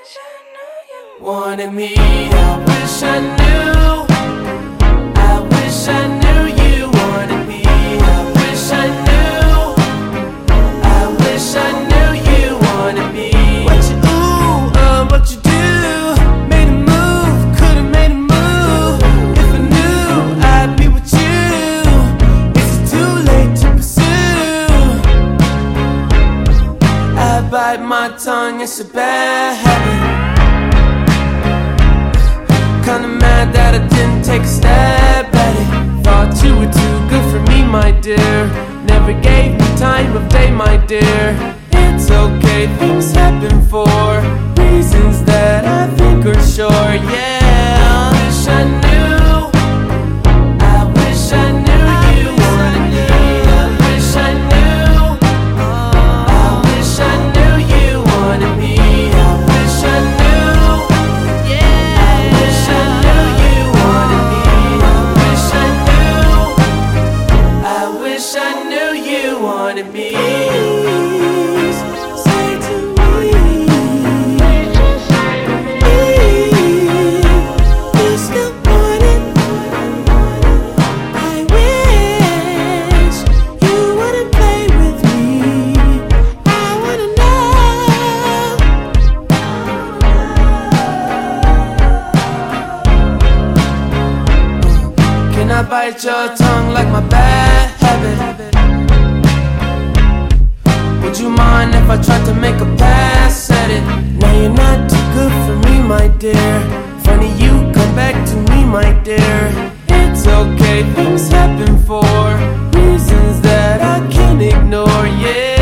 wanted me. I wish I knew. I wish I knew you wanted me. I wish I knew. I wish I knew you wanted me. What you what you do? Made a move, could've made a move. If I knew I'd be with you. Is it too late to pursue? I bite my tongue, it's a bad habit. Kinda mad that I didn't take a stab at it. Thought you were too good for me, my dear. Never gave me time of day, my dear. It's okay, things happen for reasons that I think are sure, yeah. I wish I knew. I wish I knew you wanted me. I wish I knew. I wish I knew you wanted me. I wish I knew. I knew you wanted me. Please say to me, please good morning. I wish you wouldn't play with me. I wanna know. Can I bite your tongue like my bad habit? Would you mind if I tried to make a pass at it? Now you're not too good for me, my dear. Funny you come back to me, my dear. It's okay, things happen for reasons that I can't ignore, yeah.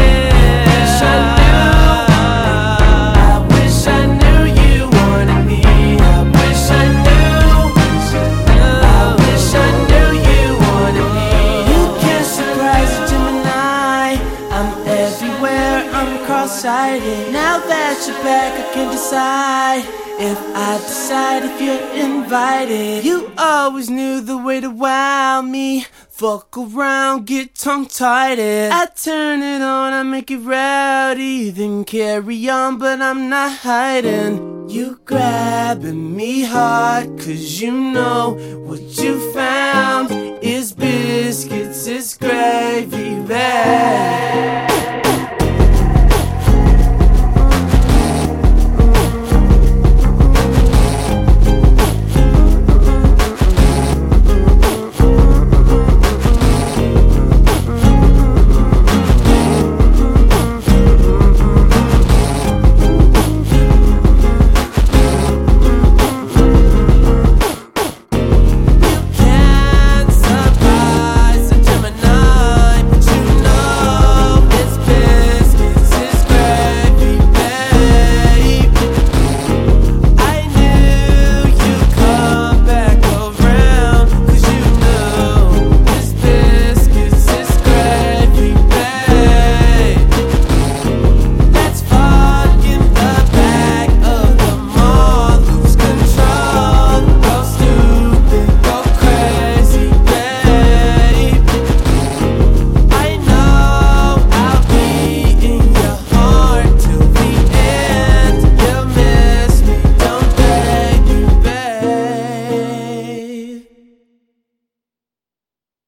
I wish I knew you wanted me. I wish I knew. I wish I knew you wanted me. You can't surprise a Gemini. I'm everywhere, I'm cross-sighted. Now that you're back, I can decide if I decide if you're invited. You always knew the way to wow me. Fuck around, get tongue-tied. I turn it on, I make it rowdy. Then carry on, but I'm not hiding. You grabbing me hard, cause you know what you found is biscuits, it's gravy bag.